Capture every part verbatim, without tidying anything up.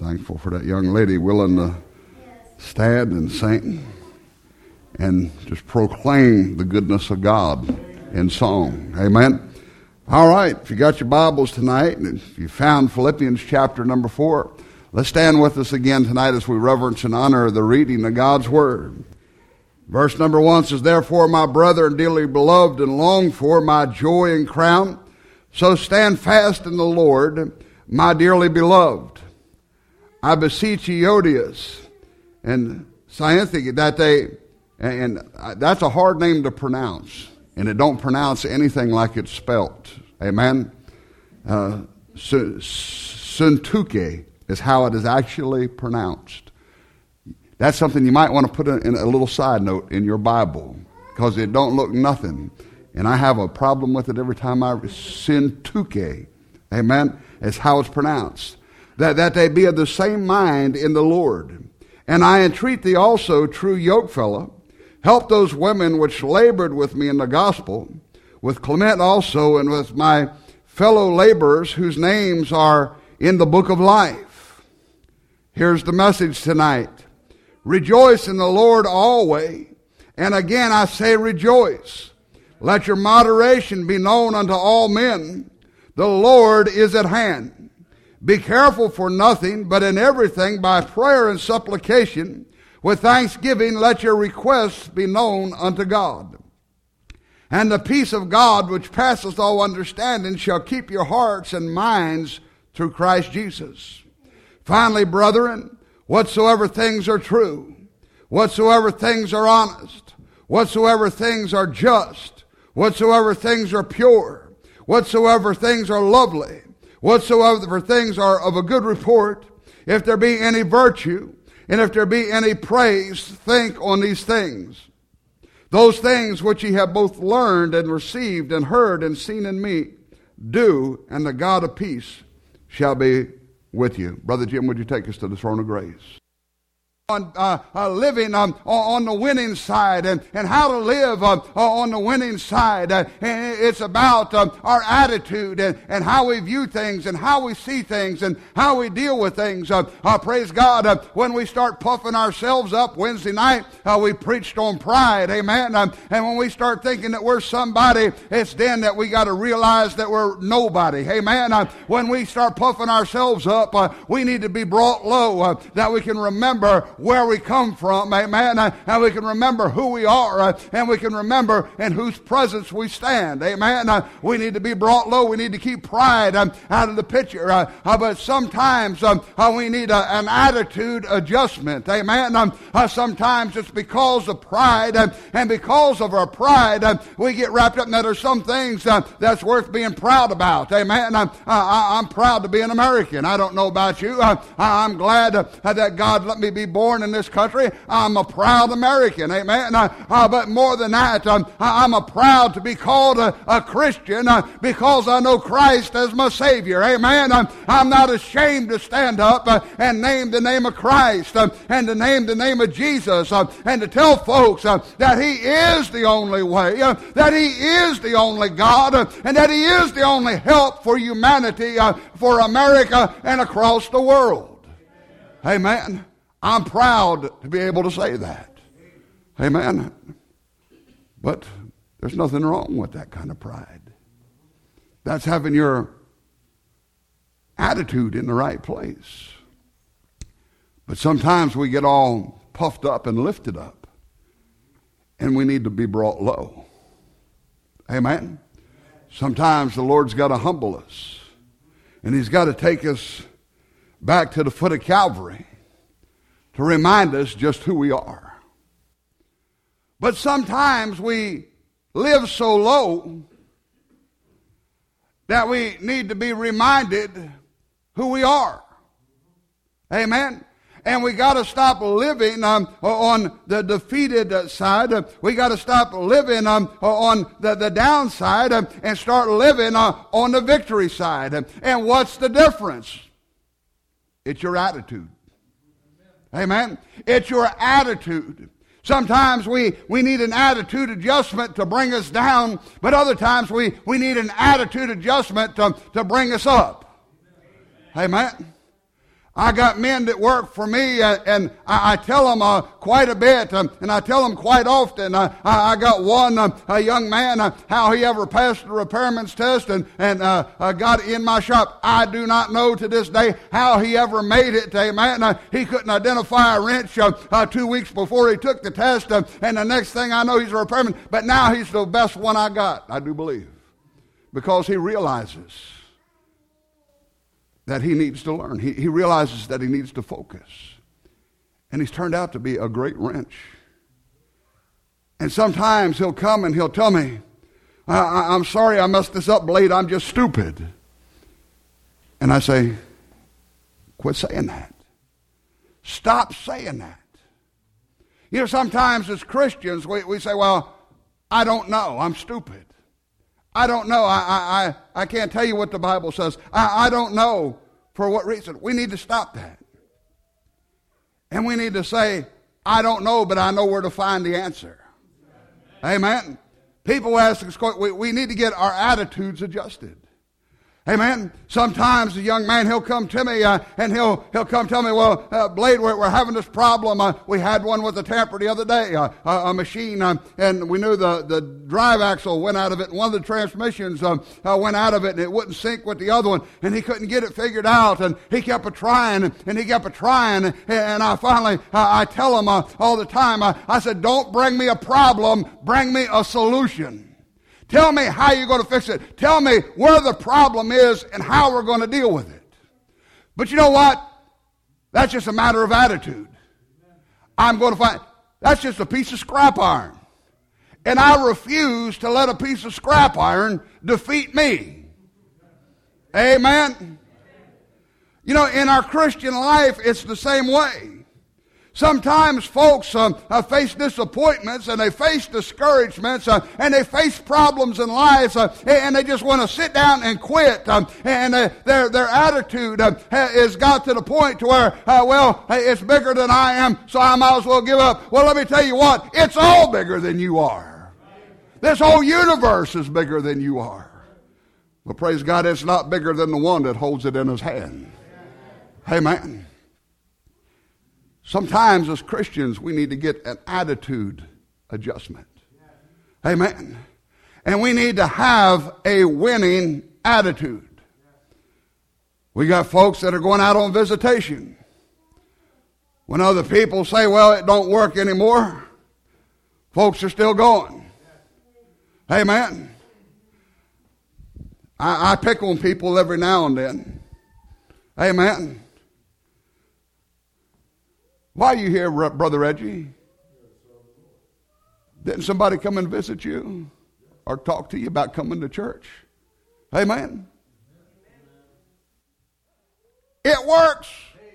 Thankful for that young lady willing to stand and sing and just proclaim the goodness of God in song. Amen. All right, if you got your Bibles tonight, and if you found Philippians chapter number four, let's stand with us again tonight as we reverence and honor the reading of God's Word. Verse number one says, "Therefore, my brethren, dearly beloved and longed for, my joy and crown, so stand fast in the Lord, my dearly beloved. I beseech Euodias and Syntyche that they," and that's a hard name to pronounce, and it don't pronounce anything like it's spelt. Amen. Uh, Syntyche is how it is actually pronounced. That's something you might want to put in a little side note in your Bible, because it don't look nothing. And I have a problem with it every time I Syntyche. Amen. It's how it's pronounced. That, that they be of the same mind in the Lord. And I entreat thee also, true yokefellow, help those women which labored with me in the gospel, with Clement also, and with my fellow laborers whose names are in the book of life. Here's the message tonight. Rejoice in the Lord always, and again I say rejoice. Let your moderation be known unto all men. The Lord is at hand. Be careful for nothing, but in everything by prayer and supplication, with thanksgiving let your requests be known unto God. And the peace of God, which passeth all understanding, shall keep your hearts and minds through Christ Jesus. Finally, brethren, whatsoever things are true, whatsoever things are honest, whatsoever things are just, whatsoever things are pure, whatsoever things are lovely, whatsoever things are of a good report, if there be any virtue, and if there be any praise, think on these things. Those things which ye have both learned and received and heard and seen in me, do, and the God of peace shall be with you. Brother Jim, would you take us to the throne of grace? On uh, uh, living um, on the winning side, and, and how to live uh, on the winning side. Uh, and it's about uh, our attitude and, and how we view things and how we see things and how we deal with things. Uh, uh, praise God. Uh, when we start puffing ourselves up Wednesday night, uh, we preached on pride. Amen. Um, and when we start thinking that we're somebody, it's then that we got to realize that we're nobody. Amen. Uh, when we start puffing ourselves up, uh, we need to be brought low, uh, that we can remember where we come from, amen, uh, and we can remember who we are, uh, and we can remember in whose presence we stand, amen. Uh, we need to be brought low. We need to keep pride um, out of the picture, uh, uh, but sometimes um, uh, we need a, an attitude adjustment, amen. Um, uh, sometimes it's because of pride, uh, and because of our pride, uh, we get wrapped up in that there's some things uh, that's worth being proud about, amen. Uh, I, I'm proud to be an American. I don't know about you. Uh, I'm glad uh, that God let me be born in this country. I'm a proud American, amen. Uh, uh, but more than that, um, I'm a proud to be called a, a Christian uh, because I know Christ as my Savior, amen. Um, I'm not ashamed to stand up uh, and name the name of Christ uh, and to name the name of Jesus uh, and to tell folks uh, that He is the only way, uh, that He is the only God, uh, and that He is the only help for humanity, uh, for America, and across the world. Amen. I'm proud to be able to say that. Amen. But there's nothing wrong with that kind of pride. That's having your attitude in the right place. But sometimes we get all puffed up and lifted up, and we need to be brought low. Amen. Sometimes the Lord's got to humble us, and He's got to take us back to the foot of Calvary to remind us just who we are. But sometimes we live so low that we need to be reminded who we are. Amen. And we got to stop living um, on the defeated side. We got to stop living um, on the, the downside um, and start living uh, on the victory side. And what's the difference? It's your attitude. Amen. It's your attitude. Sometimes we, we need an attitude adjustment to bring us down, but other times we, we need an attitude adjustment to, to bring us up. Amen. I got men that work for me, uh, and I, I tell them uh, quite a bit, um, and I tell them quite often. Uh, I, I got one, uh, a young man, uh, how he ever passed the repairman's test and, and uh, uh, got in my shop. I do not know to this day how he ever made it, amen. Uh, he couldn't identify a wrench uh, uh, two weeks before he took the test, uh, and the next thing I know, he's a repairman. But now he's the best one I got, I do believe, because he realizes that he needs to learn. He, he realizes that he needs to focus. And he's turned out to be a great wrench. And sometimes he'll come and he'll tell me, I, I, I'm sorry I messed this up, Blade. I'm just stupid. And I say, quit saying that. Stop saying that. You know, sometimes as Christians, we, we say, well, I don't know. I'm stupid. I don't know. I, I, I can't tell you what the Bible says. I, I don't know for what reason. We need to stop that. And we need to say, I don't know, but I know where to find the answer. Amen. People ask us, we, we need to get our attitudes adjusted. Amen. Sometimes a young man, he'll come to me uh, and he'll he'll come tell me, well, uh, Blade, we're, we're having this problem. Uh, we had one with a tamper the other day, uh, a, a machine, uh, and we knew the, the drive axle went out of it, and one of the transmissions uh, uh, went out of it, and it wouldn't sync with the other one, and he couldn't get it figured out, and he kept a trying, and he kept a trying, and I finally, uh, I tell him uh, all the time, uh, I said, don't bring me a problem, bring me a solution. Tell me how you're going to fix it. Tell me where the problem is and how we're going to deal with it. But you know what? That's just a matter of attitude. I'm going to find, that's just a piece of scrap iron. And I refuse to let a piece of scrap iron defeat me. Amen? You know, in our Christian life, it's the same way. Sometimes folks um, uh, face disappointments and they face discouragements uh, and they face problems in life uh, and they just want to sit down and quit. Um, and uh, their their attitude uh, has got to the point to where, uh, well, it's bigger than I am, so I might as well give up. Well, let me tell you what, it's all bigger than you are. This whole universe is bigger than you are. But praise God, it's not bigger than the one that holds it in his hand. Amen. Sometimes as Christians, we need to get an attitude adjustment. Amen. And we need to have a winning attitude. We got folks that are going out on visitation. When other people say, well, it don't work anymore, folks are still going. Amen. I, I pick on people every now and then. Amen. Why are you here, Brother Reggie? Didn't somebody come and visit you or talk to you about coming to church? Amen. It works.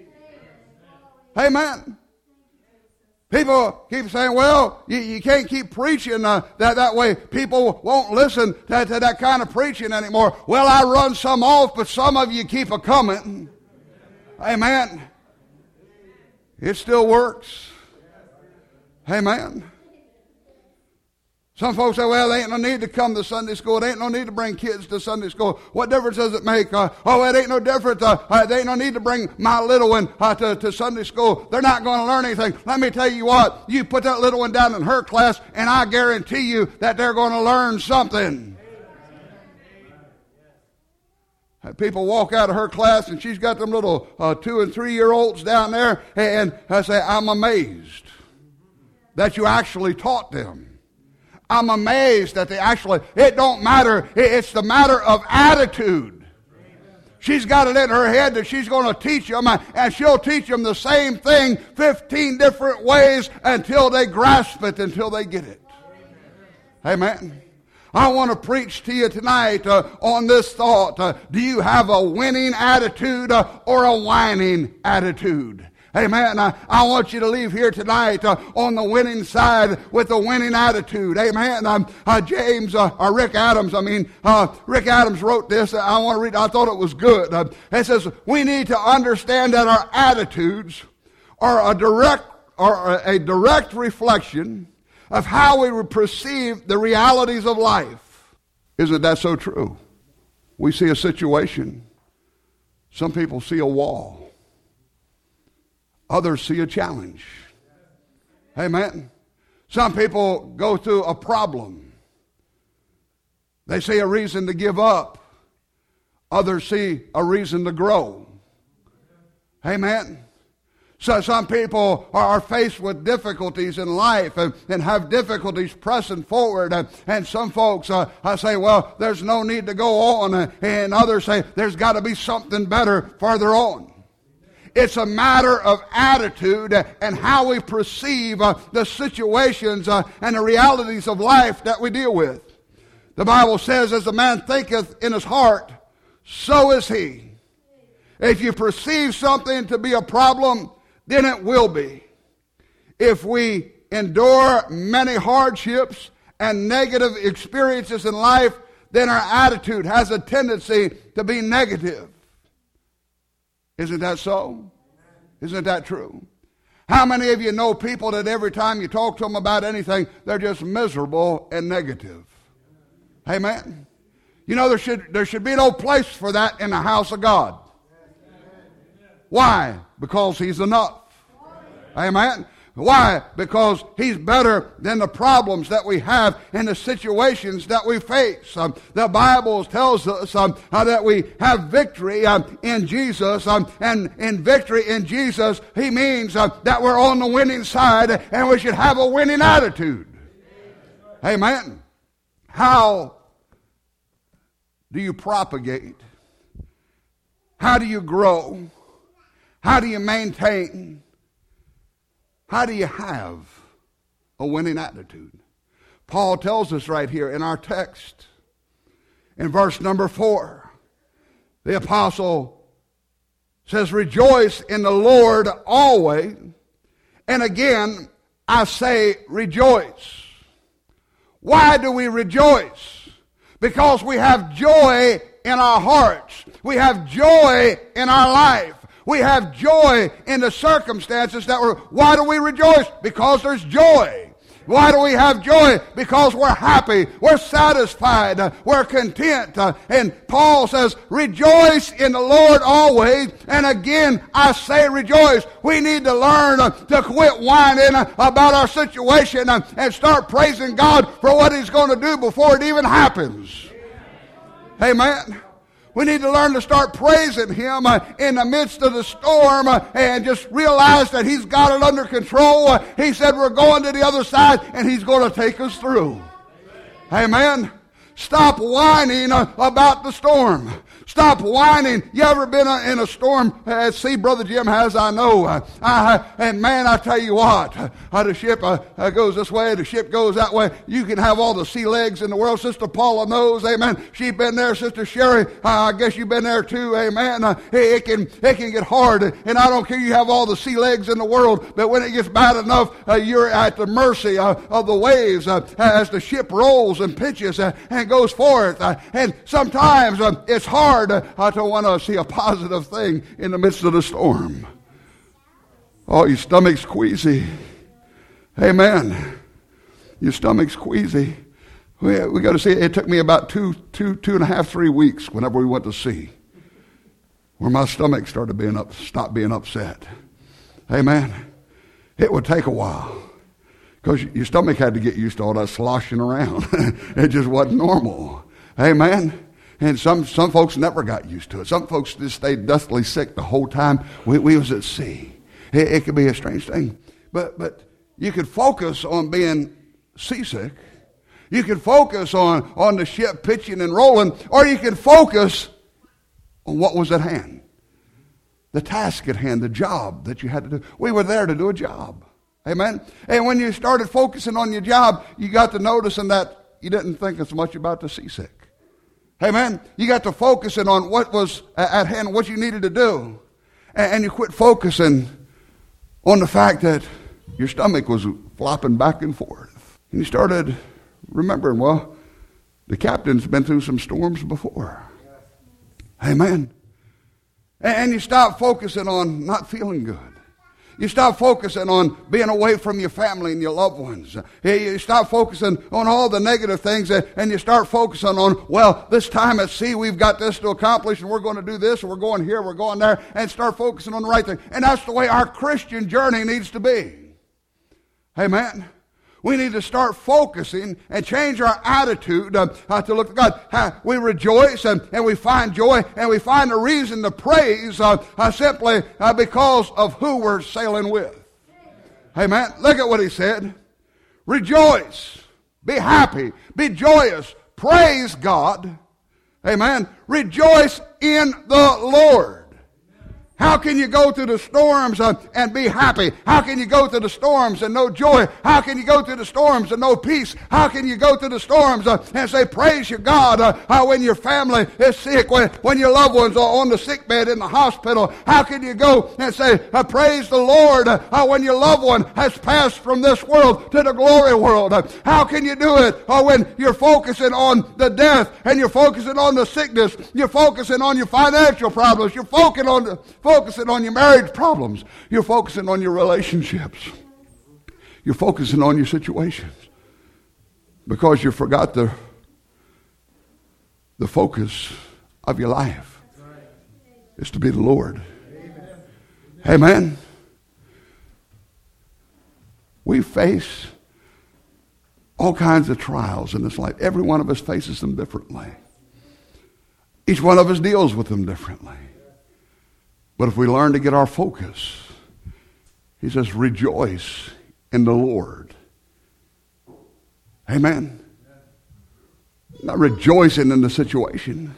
Amen. People keep saying, well, you, you can't keep preaching uh, that, that way. People won't listen to, to that kind of preaching anymore. Well, I run some off, but some of you keep a coming. Amen. It still works. Amen. Some folks say, well, there ain't no need to come to Sunday school. There ain't no need to bring kids to Sunday school. What difference does it make? Uh, oh, it ain't no difference. Uh, uh, there ain't no need to bring my little one uh, to, to Sunday school. They're not going to learn anything. Let me tell you what. You put that little one down in her class, and I guarantee you that they're going to learn something. People walk out of her class and she's got them little uh, two and three year olds down there, and I say, I'm amazed that you actually taught them. I'm amazed that they actually, it don't matter, it's the matter of attitude. She's got it in her head that she's going to teach them, and she'll teach them the same thing fifteen different ways until they grasp it, until they get it. Amen. I want to preach to you tonight uh, on this thought. Uh, do you have a winning attitude uh, or a whining attitude? Amen. I, I want you to leave here tonight uh, on the winning side with a winning attitude. Amen. Um, uh, James, uh, or Rick Adams, I mean, uh, Rick Adams wrote this. I want to read, I thought it was good. Uh, it says, we need to understand that our attitudes are a direct, are a direct reflection of how we perceive the realities of life. Isn't that so true? We see a situation. Some people see a wall. Others see a challenge. Amen. Some people go through a problem. They see a reason to give up. Others see a reason to grow. Amen. So some people are faced with difficulties in life and, and have difficulties pressing forward. And, and some folks uh, I say, well, there's no need to go on. And others say, there's got to be something better further on. It's a matter of attitude and how we perceive uh, the situations uh, and the realities of life that we deal with. The Bible says, as a man thinketh in his heart, so is he. If you perceive something to be a problem, then it will be. If we endure many hardships and negative experiences in life, then our attitude has a tendency to be negative. Isn't that so? Isn't that true? How many of you know people that every time you talk to them about anything, they're just miserable and negative? Amen? You know, there should, there should be no place for that in the house of God. Why? Because He's enough. Amen? Why? Because He's better than the problems that we have and the situations that we face. Um, the Bible tells us um, uh, that we have victory um, in Jesus. Um, and in victory in Jesus, He means uh, that we're on the winning side and we should have a winning attitude. Amen? How do you propagate? How do you grow? How do you maintain? How do you have a winning attitude? Paul tells us right here in our text, in verse number four, the apostle says, rejoice in the Lord always. And again, I say rejoice. Why do we rejoice? Because we have joy in our hearts. We have joy in our life. We have joy in the circumstances that we're... Why do we rejoice? Because there's joy. Why do we have joy? Because we're happy, we're satisfied, uh, we're content. Uh, and Paul says, rejoice in the Lord always. And again, I say rejoice. We need to learn uh, to quit whining uh, about our situation uh, and start praising God for what He's going to do before it even happens. Amen. We need to learn to start praising Him uh, in the midst of the storm uh, and just realize that He's got it under control. Uh, he said we're going to the other side and He's going to take us through. Amen. Amen. Stop whining uh, about the storm. Stop whining. You ever been uh, in a storm? Uh, see, Brother Jim has, I know. Uh, I, and man, I tell you what, uh, the ship uh, uh, goes this way, the ship goes that way. You can have all the sea legs in the world. Sister Paula knows, amen. She's been there. Sister Sherry, uh, I guess you've been there too, amen. Uh, it, it, can, it can get hard, and I don't care you have all the sea legs in the world, but when it gets bad enough, uh, you're at the mercy uh, of the waves uh, as the ship rolls and pitches uh, and goes forth. Uh, and sometimes uh, it's hard Uh, to want to see a positive thing in the midst of the storm. Oh, your stomach's queasy. Amen. Your stomach's queasy. We, we got to see, it took me about two, two, two and a half, three weeks whenever we went to sea, where my stomach started being up, stopped being upset. Amen. It would take a while because your stomach had to get used to all that sloshing around. It just wasn't normal. Amen. And some, some folks never got used to it. Some folks just stayed deathly sick the whole time we, we was at sea. It, it could be a strange thing. But, but you could focus on being seasick. You could focus on, on the ship pitching and rolling. Or you could focus on what was at hand. The task at hand, the job that you had to do. We were there to do a job. Amen? And when you started focusing on your job, you got to noticing that you didn't think as much about the seasick. Amen. You got to focusing on what was at hand, what you needed to do. And you quit focusing on the fact that your stomach was flopping back and forth. And you started remembering, well, the captain's been through some storms before. Amen. And you stop focusing on not feeling good. You stop focusing on being away from your family and your loved ones. You stop focusing on all the negative things, and you start focusing on, well, this time at sea we've got this to accomplish, and we're going to do this, and we're going here, we're going there, and start focusing on the right thing. And that's the way our Christian journey needs to be. Amen. We need to start focusing and change our attitude uh, uh, to look at God. Uh, we rejoice and, and we find joy and we find a reason to praise uh, uh, simply uh, because of who we're sailing with. Amen. Look at what he said. Rejoice. Be happy. Be joyous. Praise God. Amen. Rejoice in the Lord. How can you go through the storms uh, and be happy? How can you go through the storms and know joy? How can you go through the storms and know peace? How can you go through the storms uh, and say, praise your God, uh, uh, when your family is sick, when, when your loved ones are on the sick bed in the hospital? How can you go and say, uh, praise the Lord, uh, uh, when your loved one has passed from this world to the glory world? Uh, how can you do it uh, when you're focusing on the death and you're focusing on the sickness, you're focusing on your financial problems, you're focusing on the focusing on your marriage problems. You're focusing on your relationships. You're focusing on your situations. Because you forgot the, the focus of your life is to be the Lord. Amen. We face all kinds of trials in this life. Every one of us faces them differently. Each one of us deals with them differently. But if we learn to get our focus, he says, rejoice in the Lord. Amen. Not rejoicing in the situation,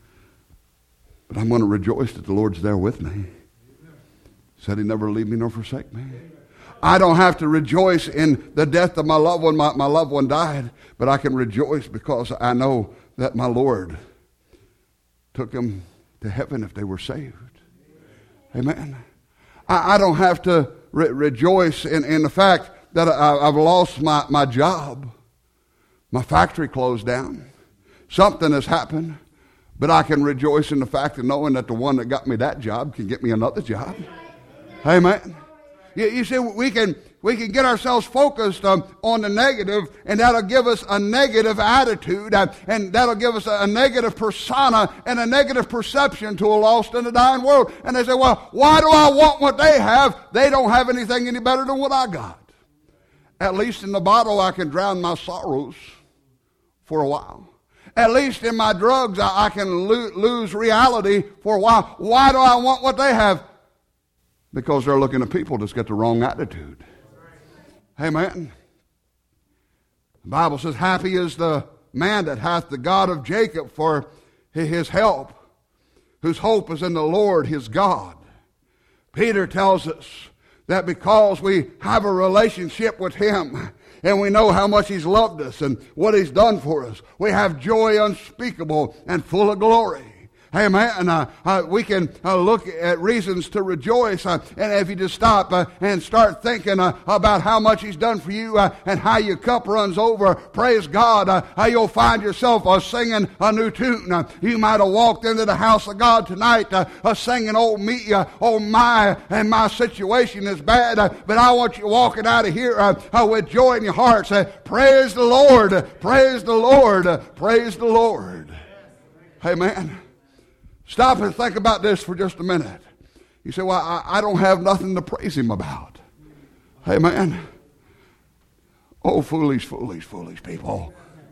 but I'm going to rejoice that the Lord's there with me. Said he never leave me nor forsake me. I don't have to rejoice in the death of my loved one. My, my loved one died, but I can rejoice because I know that my Lord took them to heaven if they were saved. Amen. I, I don't have to re- rejoice in, in the fact that I, I've lost my, my job. My factory closed down. Something has happened. But I can rejoice in the fact of knowing that the one that got me that job can get me another job. Amen. You, you see, we can we can get ourselves focused um, on the negative, and that'll give us a negative attitude, uh, and that'll give us a, a negative persona and a negative perception to a lost and a dying world. And they say, well, why do I want what they have? They don't have anything any better than what I got. At least in the bottle I can drown my sorrows for a while. At least in my drugs I, I can lo- lose reality for a while. Why do I want what they have? Because they're looking at people that's got the wrong attitude. Amen. The Bible says, happy is the man that hath the God of Jacob for his help, whose hope is in the Lord his God. Peter tells us that because we have a relationship with him, and we know how much he's loved us and what he's done for us, we have joy unspeakable and full of glory. Amen. And uh, uh, we can uh, look at reasons to rejoice. Uh, and if you just stop uh, and start thinking uh, about how much he's done for you uh, and how your cup runs over, praise God, uh, how you'll find yourself uh, singing a new tune. Uh, you might have walked into the house of God tonight uh, uh, singing, oh me, uh, oh my, and my situation is bad. Uh, but I want you walking out of here uh, uh, with joy in your heart. Say, praise the Lord, praise the Lord, uh, praise the Lord. Amen. Stop and think about this for just a minute. You say, well, I, I don't have nothing to praise him about. Amen. Oh, foolish, foolish, foolish people.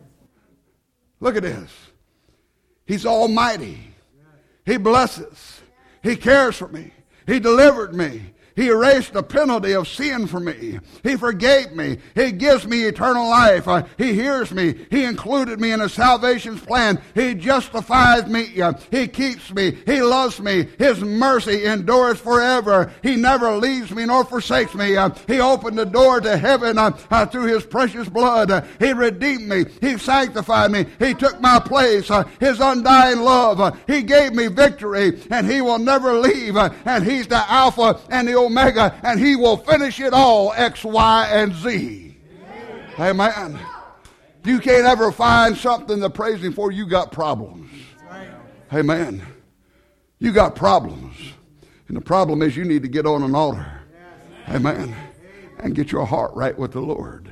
Look at this. He's almighty. He blesses. He cares for me. He delivered me. He erased the penalty of sin for me. He forgave me. He gives me eternal life. Uh, he hears me. He included me in his salvation's plan. He justifies me. Uh, he keeps me. He loves me. His mercy endures forever. He never leaves me nor forsakes me. Uh, he opened the door to heaven uh, uh, through his precious blood. Uh, he redeemed me. He sanctified me. He took my place. Uh, his undying love. Uh, he gave me victory, and he will never leave. Uh, and he's the Alpha and the Omega, and he will finish it all, X, Y, and Z. Amen. Amen. You can't ever find something to praise him for. You got problems. Amen. You got problems. And the problem is you need to get on an altar. Amen. And get your heart right with the Lord.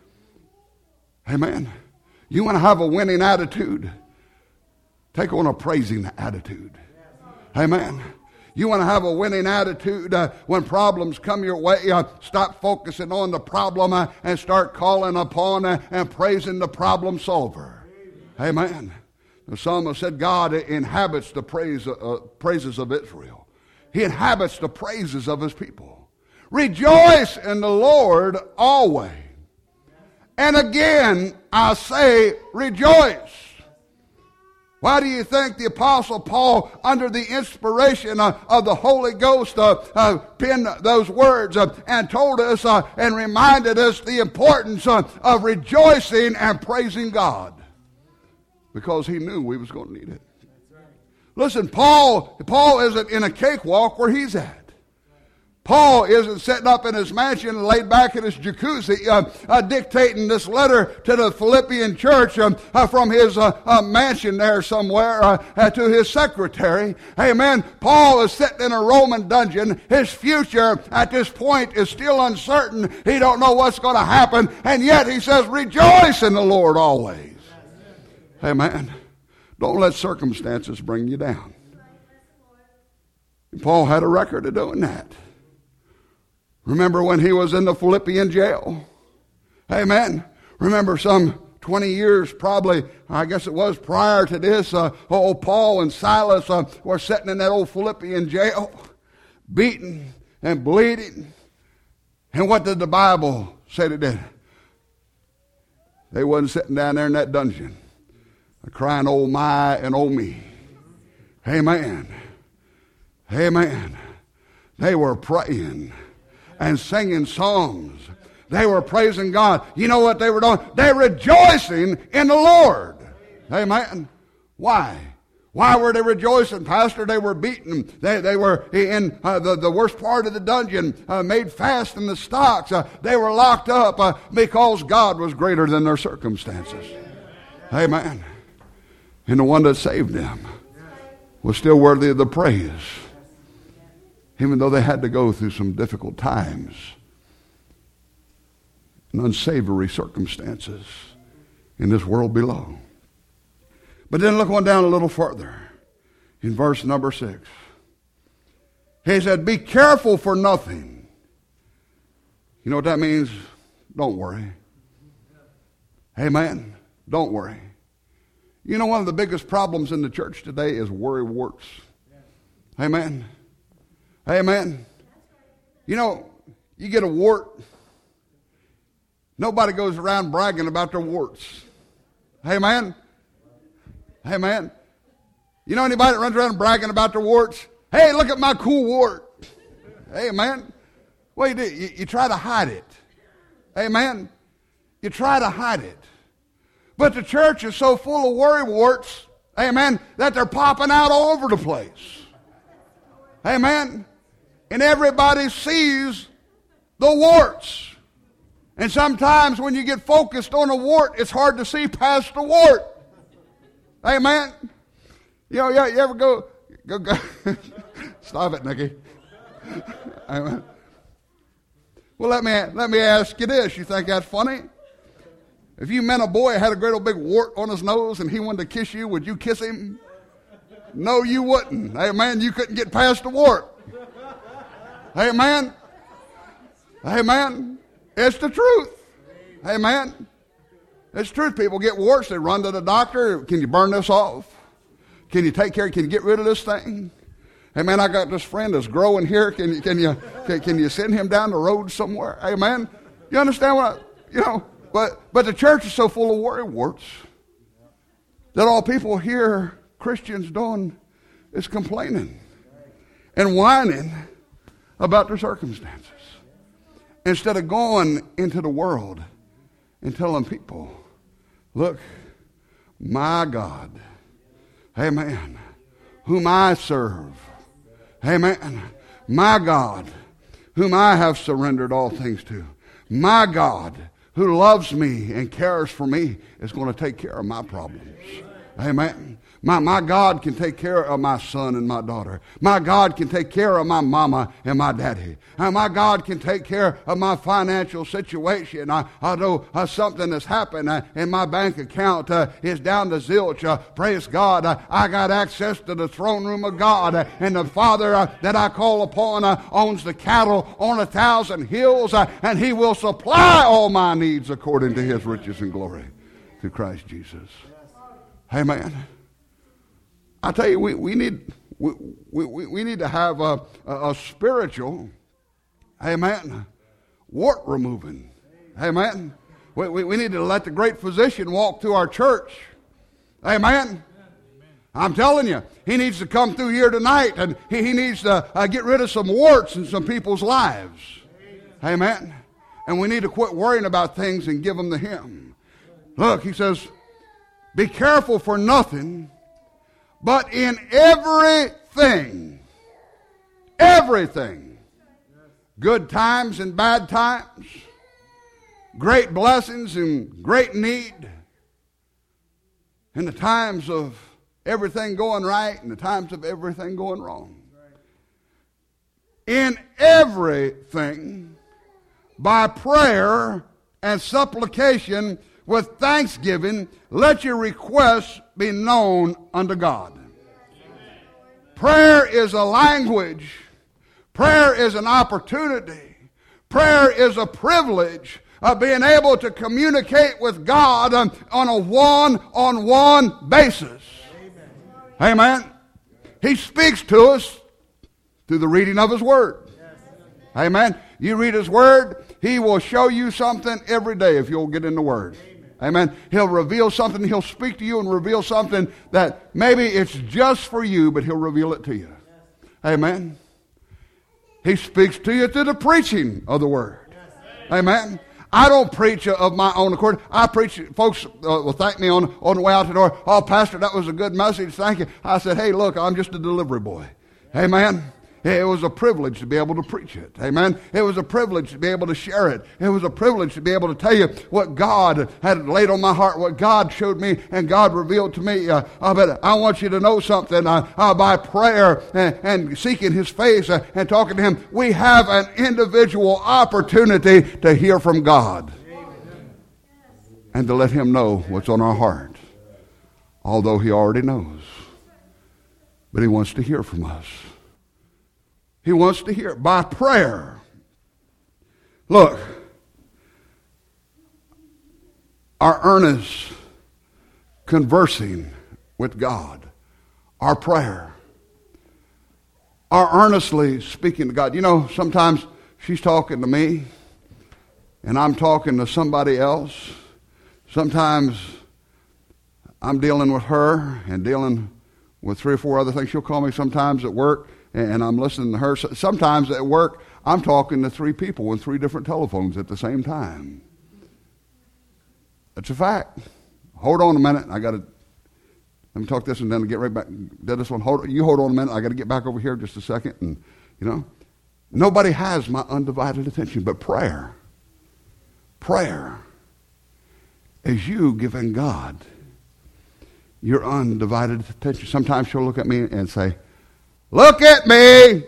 Amen. You want to have a winning attitude? Take on a praising attitude. Amen. You want to have a winning attitude uh, when problems come your way, uh, stop focusing on the problem uh, and start calling upon uh, and praising the problem solver. Amen. The psalmist said God inhabits the praise, uh, praises of Israel. He inhabits the praises of his people. Rejoice in the Lord always. And again, I say rejoice. Why do you think the Apostle Paul, under the inspiration uh, of the Holy Ghost, uh, uh, penned those words uh, and told us uh, and reminded us the importance uh, of rejoicing and praising God? Because he knew we was going to need it. Listen, Paul, Paul isn't in a cakewalk where he's at. Paul isn't sitting up in his mansion, laid back in his jacuzzi, uh, uh, dictating this letter to the Philippian church um, uh, from his uh, uh, mansion there somewhere uh, uh, to his secretary. Amen. Paul is sitting in a Roman dungeon. His future at this point is still uncertain. He don't know what's going to happen, and yet he says, rejoice in the Lord always. Amen. Don't let circumstances bring you down. Paul had a record of doing that. Remember when he was in the Philippian jail? Amen. Remember some twenty years probably, I guess it was prior to this, uh, old Paul and Silas uh, were sitting in that old Philippian jail, beaten and bleeding. And what did the Bible say they did? They wasn't sitting down there in that dungeon crying, oh my and oh me. Amen. Amen. They were praying and singing songs. They were praising God. You know what they were doing? They were rejoicing in the Lord. Amen. Why? Why were they rejoicing, Pastor? They were beaten. They, they were in uh, the, the worst part of the dungeon, uh, made fast in the stocks. Uh, they were locked up uh, because God was greater than their circumstances. Amen. And the one that saved them was still worthy of the praise, even though they had to go through some difficult times and unsavory circumstances in this world below. But then look on down a little further in verse number six. He said, be careful for nothing. You know what that means? Don't worry. Amen. Don't worry. You know, one of the biggest problems in the church today is worry warts. Amen. Amen. You know, you get a wart. Nobody goes around bragging about their warts. Amen. Amen. You know anybody that runs around bragging about their warts? Hey, look at my cool wart. Amen. What do you do? You, you try to hide it. Amen. You try to hide it. But the church is so full of worry warts, amen, that they're popping out all over the place. Amen. And everybody sees the warts. And sometimes when you get focused on a wart, it's hard to see past the wart. Amen. You know, you, you ever go, go, go. Stop it, Nicky. Amen. Well, let me, let me ask you this. You think that's funny? If you met a boy that had a great old big wart on his nose and he wanted to kiss you, would you kiss him? No, you wouldn't. Amen. You couldn't get past the wart. Amen. Amen. It's the truth. Amen. It's the truth. People get warts. They run to the doctor. Can you burn this off? Can you take care? Can you get rid of this thing? Amen. I got this friend that's growing here. Can you, can you, can, can you send him down the road somewhere? Amen. You understand what I, you know? But, but the church is so full of worry warts that all people hear Christians doing is complaining and whining about their circumstances, instead of going into the world and telling people, look, my God, amen, whom I serve, amen, my God, whom I have surrendered all things to, my God, who loves me and cares for me, is going to take care of my problems. Amen. My, my God can take care of my son and my daughter. My God can take care of my mama and my daddy. And my God can take care of my financial situation. I, I know uh, something has happened uh, and my bank account uh, is down to zilch. Uh, praise God. Uh, I got access to the throne room of God. Uh, and the Father uh, that I call upon uh, owns the cattle on a thousand hills. Uh, and He will supply all my needs according to His riches and glory through Christ Jesus. Amen. I tell you, we, we need we, we, we need to have a, a, a spiritual, amen, wart removing. Amen. We, we, we need to let the great physician walk through our church. Amen. I'm telling you, he needs to come through here tonight, and he, he needs to uh, get rid of some warts in some people's lives. Amen. And we need to quit worrying about things and give them to Him. Look, he says, be careful for nothing, but in everything, everything, good times and bad times, great blessings and great need, in the times of everything going right and the times of everything going wrong. In everything, by prayer and supplication with thanksgiving, let your requests be known unto God. Prayer is a language. Prayer is an opportunity. Prayer is a privilege of being able to communicate with God on a one-on-one basis. Amen. Amen. He speaks to us through the reading of His Word. Amen. You read His Word, He will show you something every day if you'll get in the Word. Amen. He'll reveal something. He'll speak to you and reveal something that maybe it's just for you, but He'll reveal it to you. Amen. He speaks to you through the preaching of the Word. Amen. I don't preach of my own accord. I preach, folks uh, will thank me on, on the way out the door. Oh, Pastor, that was a good message. Thank you. I said, hey, look, I'm just a delivery boy. Amen. It was a privilege to be able to preach it. Amen. It was a privilege to be able to share it. It was a privilege to be able to tell you what God had laid on my heart, what God showed me and God revealed to me. Uh, uh, but I want you to know something. Uh, uh, by prayer and, and seeking His face uh, and talking to Him, we have an individual opportunity to hear from God. Amen. And to let Him know what's on our heart. Although He already knows. But He wants to hear from us. He wants to hear by prayer. Look, our earnest conversing with God, our prayer, our earnestly speaking to God. You know, sometimes she's talking to me and I'm talking to somebody else. Sometimes I'm dealing with her and dealing with three or four other things. She'll call me sometimes at work, and I'm listening to her. Sometimes at work, I'm talking to three people on three different telephones at the same time. That's a fact. Hold on a minute. I got to, let me talk this and then get right back. Did this one. Hold, you hold on a minute. I got to get back over here just a second. And, you know, nobody has my undivided attention, but prayer. Prayer is you giving God your undivided attention. Sometimes she'll look at me and say, look at me.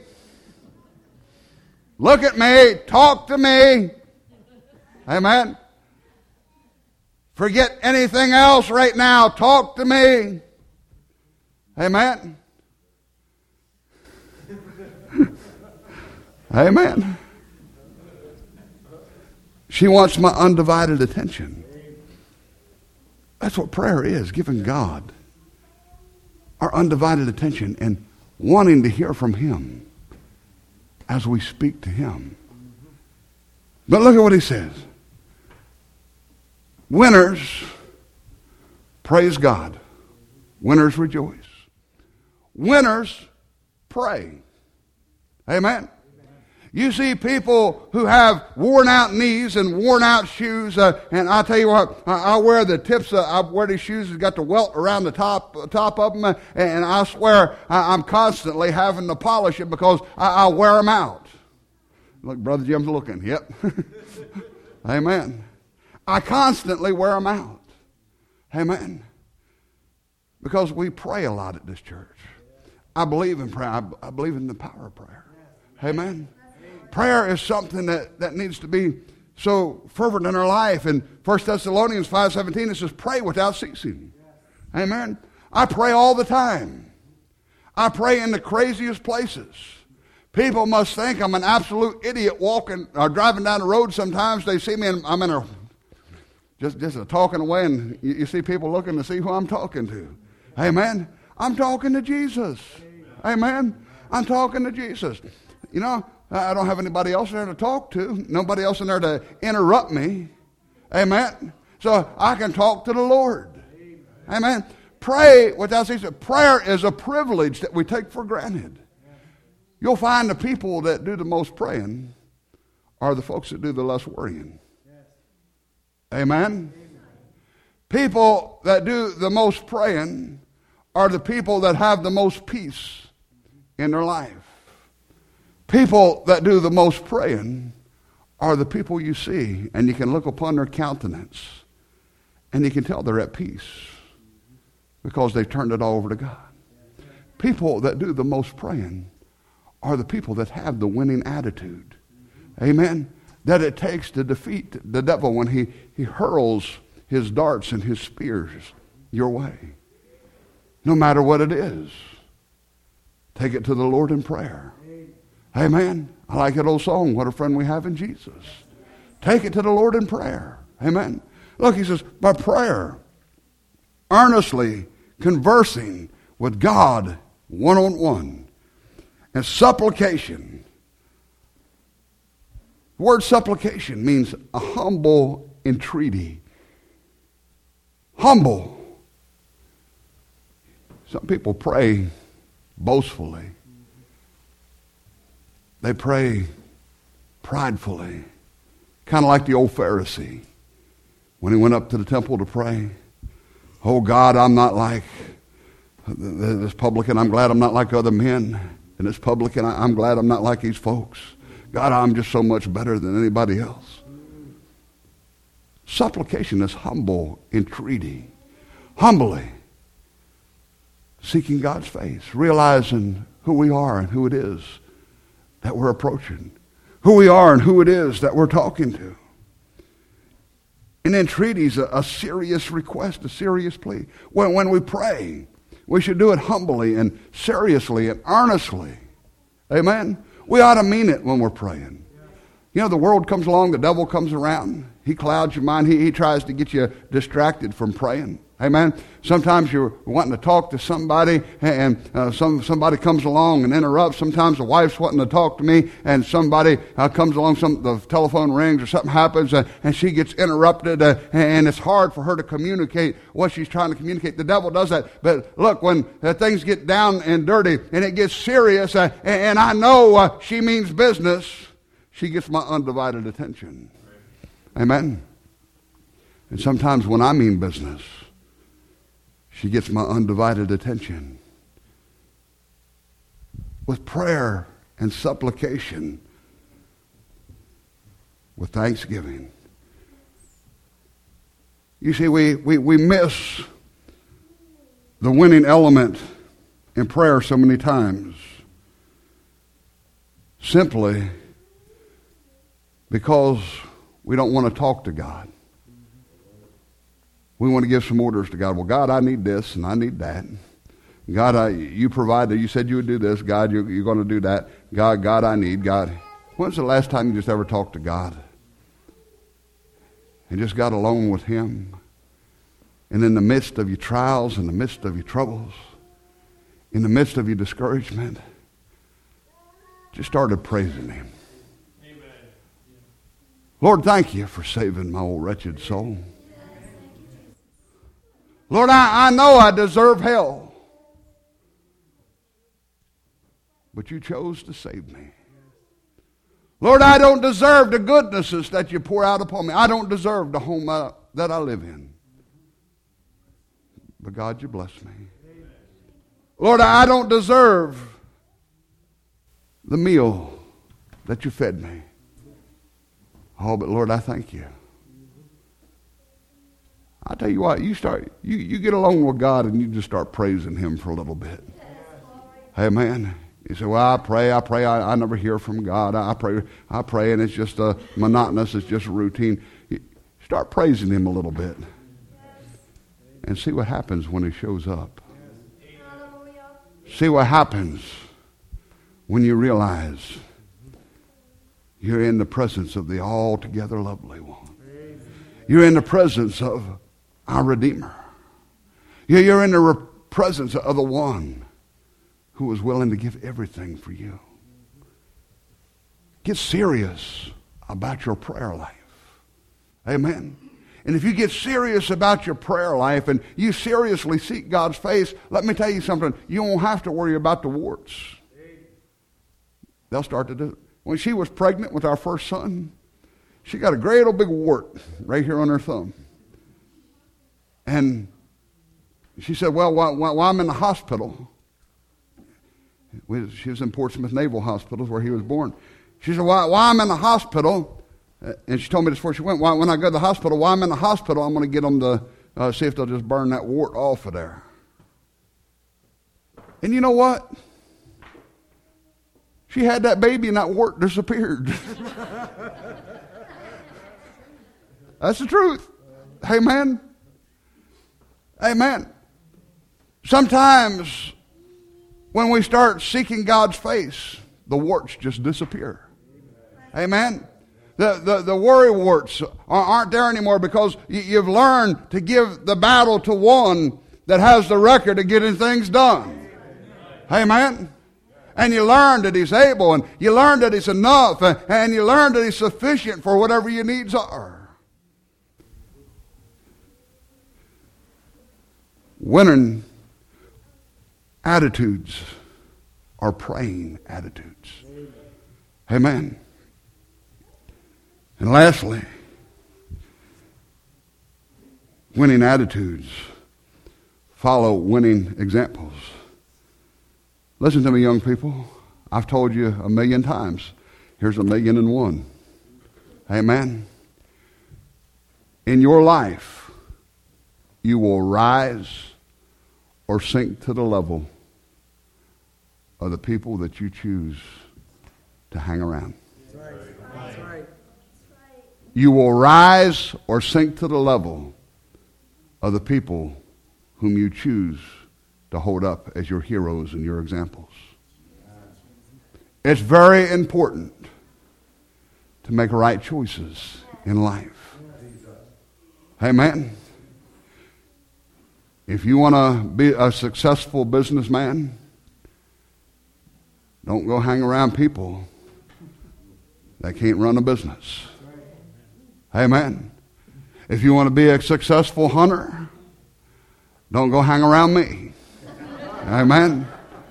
Look at me. Talk to me. Amen. Forget anything else right now. Talk to me. Amen. Amen. She wants my undivided attention. That's what prayer is, giving God our undivided attention and wanting to hear from Him as we speak to Him. But look at what he says. Winners praise God. Winners rejoice. Winners pray. Amen. You see people who have worn out knees and worn out shoes, uh, and I'll tell you what, I, I wear the tips, uh, I wear these shoes that got the welt around the top top of them, uh, and I swear I, I'm constantly having to polish it because I, I wear them out. Look, Brother Jim's looking. Yep. Amen. I constantly wear them out. Amen. Because we pray a lot at this church. I believe in prayer. I, I believe in the power of prayer. Amen. Prayer is something that, that needs to be so fervent in our life. In First Thessalonians five seventeen, it says, pray without ceasing. Amen. I pray all the time. I pray in the craziest places. People must think I'm an absolute idiot walking or driving down the road. Sometimes they see me and I'm in a just just a talking away, and you, you see people looking to see who I'm talking to. Amen. I'm talking to Jesus. Amen. I'm talking to Jesus. You know, I don't have anybody else there to talk to. Nobody else in there to interrupt me. Amen. So I can talk to the Lord. Amen. Pray without ceasing. Prayer is a privilege that we take for granted. You'll find the people that do the most praying are the folks that do the less worrying. Amen. People that do the most praying are the people that have the most peace in their life. People that do the most praying are the people you see, and you can look upon their countenance, and you can tell they're at peace because they've turned it all over to God. People that do the most praying are the people that have the winning attitude. Amen. That it takes to defeat the devil when he, he hurls his darts and his spears your way. No matter what it is, take it to the Lord in prayer. Amen. I like that old song, What a Friend We Have in Jesus. Take it to the Lord in prayer. Amen. Look, he says, by prayer, earnestly conversing with God one-on-one, and supplication. The word supplication means a humble entreaty. Humble. Some people pray boastfully. They pray pridefully. Kind of like the old Pharisee when he went up to the temple to pray. Oh God, I'm not like this publican. I'm glad I'm not like other men. And this publican, I'm glad I'm not like these folks. God, I'm just so much better than anybody else. Supplication is humble entreaty. Humbly seeking God's face, realizing who we are and who it is that we're approaching, who we are and who it is that we're talking to. An entreaty is a, a serious request, a serious plea. When, when we pray, we should do it humbly and seriously and earnestly. Amen? We ought to mean it when we're praying. You know, the world comes along, the devil comes around. He clouds your mind. He, he tries to get you distracted from praying. Amen. Sometimes you're wanting to talk to somebody, and uh, some somebody comes along and interrupts. Sometimes the wife's wanting to talk to me, and somebody uh, comes along. Some the telephone rings or something happens, uh, and she gets interrupted, uh, and it's hard for her to communicate what she's trying to communicate. The devil does that. But look, when uh, things get down and dirty, and it gets serious, uh, and, and I know uh, she means business, she gets my undivided attention. Amen. And sometimes when I mean business, she gets my undivided attention. With prayer and supplication, with thanksgiving. You see, we, we, we miss the winning element in prayer so many times simply because we don't want to talk to God. We want to give some orders to God. Well, God, I need this and I need that. God, I, you provided. You said you would do this. God, you're, you're going to do that. God, God, I need. God, when's the last time you just ever talked to God? And just got alone with Him? And in the midst of your trials, in the midst of your troubles, in the midst of your discouragement, just started praising Him. Amen. Lord, thank you for saving my old wretched soul. Lord, I, I know I deserve hell, but you chose to save me. Lord, I don't deserve the goodnesses that you pour out upon me. I don't deserve the home I, that I live in. But God, you bless me. Lord, I don't deserve the meal that you fed me. Oh, but Lord, I thank you. I tell you what, you start, you, you get along with God and you just start praising Him for a little bit. Hey, man. You say, well, I pray, I pray, I, I never hear from God. I pray, I pray, and it's just a monotonous, it's just a routine. You start praising Him a little bit. And see what happens when He shows up. See what happens when you realize you're in the presence of the altogether lovely one. You're in the presence of our Redeemer. You're in the re- presence of the one who was willing to give everything for you. Get serious about your prayer life. Amen. And if you get serious about your prayer life and you seriously seek God's face, let me tell you something. You won't have to worry about the warts. They'll start to do it. When she was pregnant with our first son, she got a great old big wart right here on her thumb. And she said, well, while, while I'm in the hospital, she was in Portsmouth Naval Hospital where he was born. She said, while, while I'm in the hospital, uh, and she told me this before she went, while, when I go to the hospital, while I'm in the hospital, I'm going to get them to uh, see if they'll just burn that wart off of there. And you know what? She had that baby and that wart disappeared. That's the truth. Amen. Amen. Sometimes when we start seeking God's face, the warts just disappear. Amen. The, the, the worry warts aren't there anymore because you've learned to give the battle to one that has the record of getting things done. Amen. And you learn that He's able, and you learn that He's enough, and you learn that He's sufficient for whatever your needs are. Winning attitudes are praying attitudes. Amen. And lastly, winning attitudes follow winning examples. Listen to me, young people. I've told you a million times. Here's a million and one. Amen. In your life, you will rise or sink to the level of the people that you choose to hang around. That's right. That's right. You will rise or sink to the level of the people whom you choose to hold up as your heroes and your examples. It's very important to make right choices in life. Amen. If you want to be a successful businessman, don't go hang around people that can't run a business. Amen. If you want to be a successful hunter, don't go hang around me. Amen.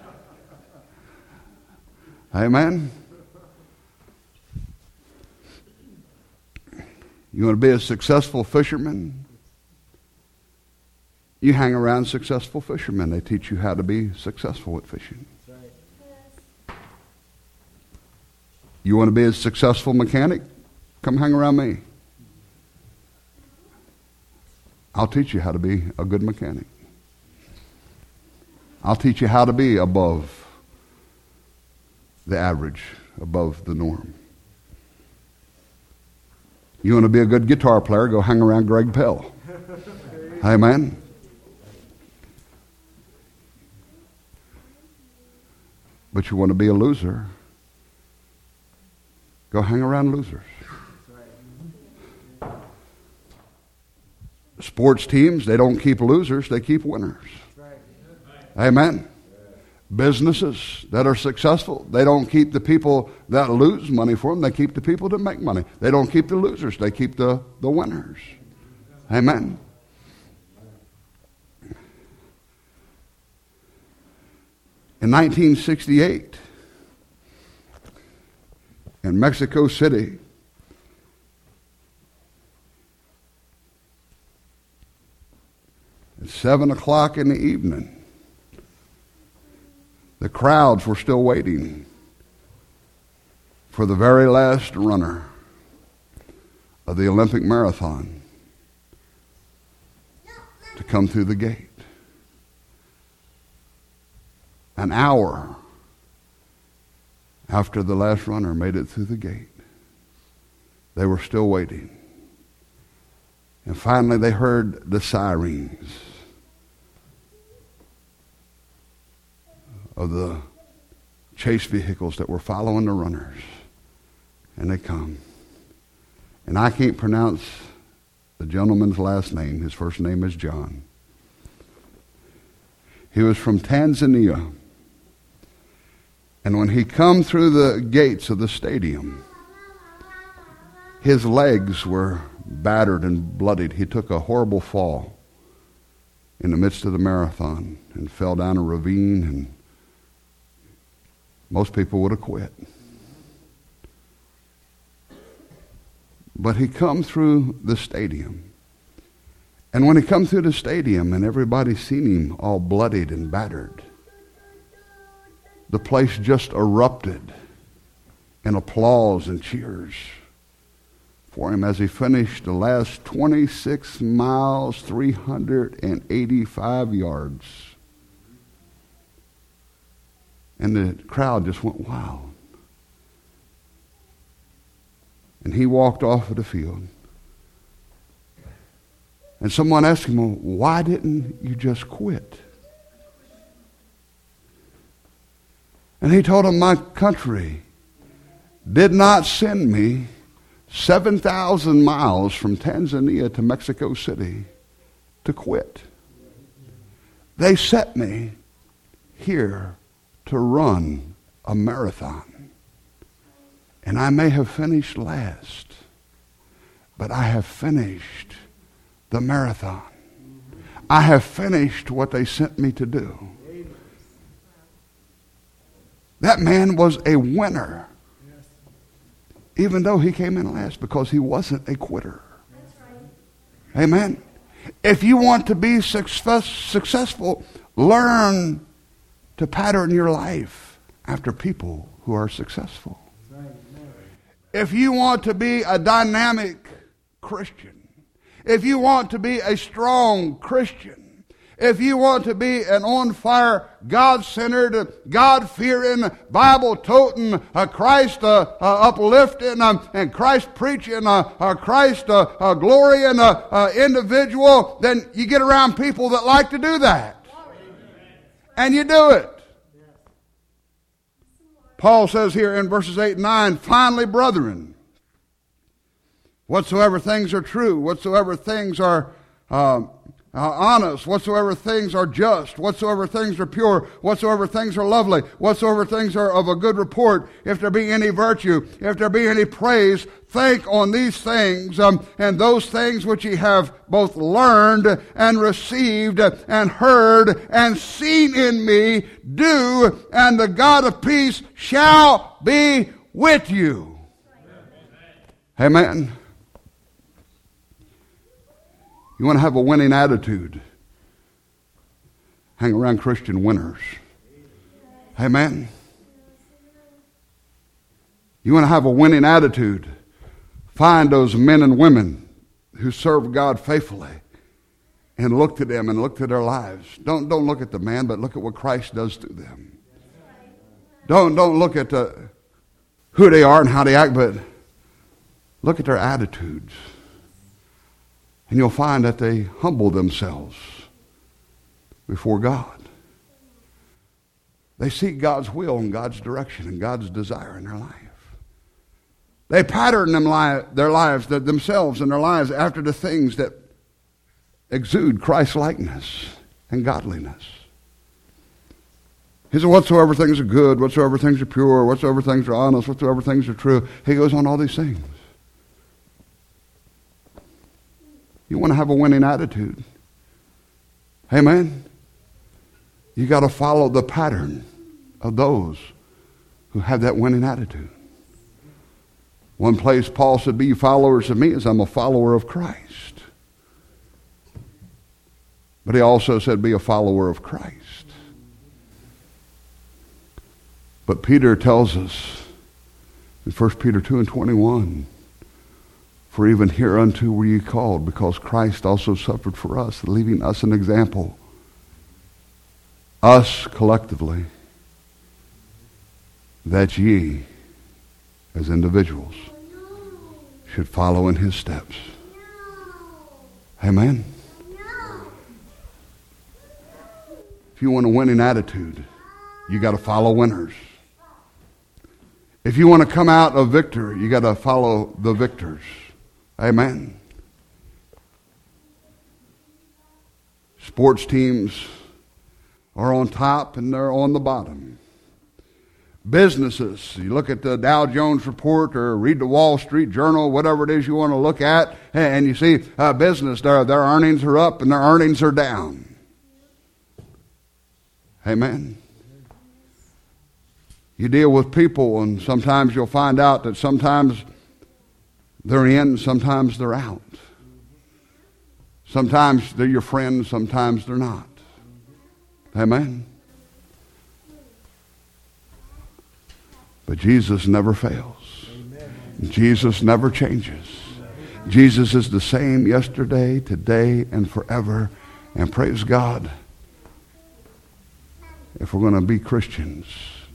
Amen. You want to be a successful fisherman? You hang around successful fishermen. They teach you how to be successful at fishing. You want to be a successful mechanic? Come hang around me. I'll teach you how to be a good mechanic. I'll teach you how to be above the average, above the norm. You want to be a good guitar player? Go hang around Greg Pell. Amen. But you want to be a loser? Go hang around losers. Sports teams, they don't keep losers, they keep winners. Amen. Businesses that are successful, they don't keep the people that lose money for them, they keep the people that make money. They don't keep the losers, they keep the, the winners. Amen. In nineteen sixty-eight, in Mexico City, at seven o'clock in the evening, the crowds were still waiting for the very last runner of the Olympic marathon to come through the gate. An hour after the last runner made it through the gate, they were still waiting. And finally they heard the sirens of the chase vehicles that were following the runners. And they come. And I can't pronounce the gentleman's last name. His first name is John. He was from Tanzania. And when he come through the gates of the stadium, his legs were battered and bloodied. He took a horrible fall in the midst of the marathon and fell down a ravine, and most people would have quit. But he come through the stadium. And when he come through the stadium and everybody seen him all bloodied and battered, the place just erupted in applause and cheers for him as he finished the last twenty-six miles, three hundred eighty-five yards. And the crowd just went wild. And he walked off of the field. And someone asked him, well, why didn't you just quit? And he told them, my country did not send me seven thousand miles from Tanzania to Mexico City to quit. They sent me here to run a marathon. And I may have finished last, but I have finished the marathon. I have finished what they sent me to do. That man was a winner, even though he came in last, because he wasn't a quitter. Amen. If you want to be success, successful, learn to pattern your life after people who are successful. If you want to be a dynamic Christian, if you want to be a strong Christian, if you want to be an on-fire, God-centered, God-fearing, Bible-toting, a Christ uh, uh, uplifting, um, and Christ-preaching, uh, a Christ uh, uh, glorying uh, uh, individual, then you get around people that like to do that. And you do it. Paul says here in verses eight and nine, finally, brethren, whatsoever things are true, whatsoever things are uh, uh, honest, whatsoever things are just, whatsoever things are pure, whatsoever things are lovely, whatsoever things are of a good report, if there be any virtue, if there be any praise, think on these things, um, and those things which ye have both learned and received and heard and seen in me, do, and the God of peace shall be with you. Amen. You want to have a winning attitude? Hang around Christian winners. Amen. You want to have a winning attitude? Find those men and women who serve God faithfully and look to them and look to their lives. Don't, don't look at the man, but look at what Christ does through them. Don't, don't look at the, who they are and how they act, but look at their attitudes. And you'll find that they humble themselves before God. They seek God's will and God's direction and God's desire in their life. They pattern them li- their lives, themselves and their lives after the things that exude Christ-likeness and godliness. He said, whatsoever things are good, whatsoever things are pure, whatsoever things are honest, whatsoever things are true. He goes on all these things. You want to have a winning attitude. Amen. You got to follow the pattern of those who have that winning attitude. One place Paul said, be you followers of me as I'm a follower of Christ. But he also said, be a follower of Christ. But Peter tells us in First Peter two and twenty-one, For even hereunto were ye called, because Christ also suffered for us, leaving us an example. Us collectively, that ye, as individuals, should follow in his steps. Amen. If you want a winning attitude, you got to follow winners. If you want to come out a victor, you got to follow the victors. Amen. Sports teams are on top and they're on the bottom. Businesses, you look at the Dow Jones report or read the Wall Street Journal, whatever it is you want to look at, and you see uh, business, their, their earnings are up and their earnings are down. Amen. You deal with people, and sometimes you'll find out that sometimes they're in, sometimes they're out. Sometimes they're your friends, sometimes they're not. Amen. But Jesus never fails. Amen. Jesus never changes. Amen. Jesus is the same yesterday, today, and forever. And praise God, if we're going to be Christians,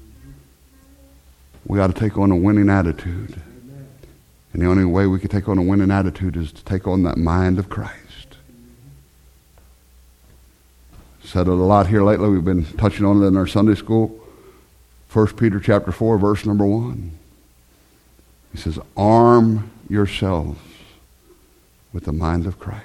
we got to take on a winning attitude. Amen. And the only way we can take on a winning attitude is to take on that mind of Christ. Said it a lot here lately. We've been touching on it in our Sunday school. First Peter chapter four, verse number one. He says, arm yourselves with the mind of Christ.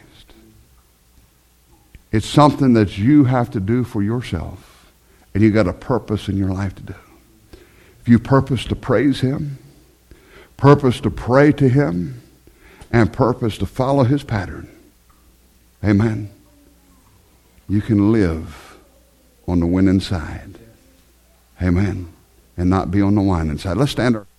It's something that you have to do for yourself, and you got a purpose in your life to do. If you purpose to praise him, purpose to pray to him, and purpose to follow his pattern, amen, you can live on the winning side. Amen. And not be on the whining side. Let's stand our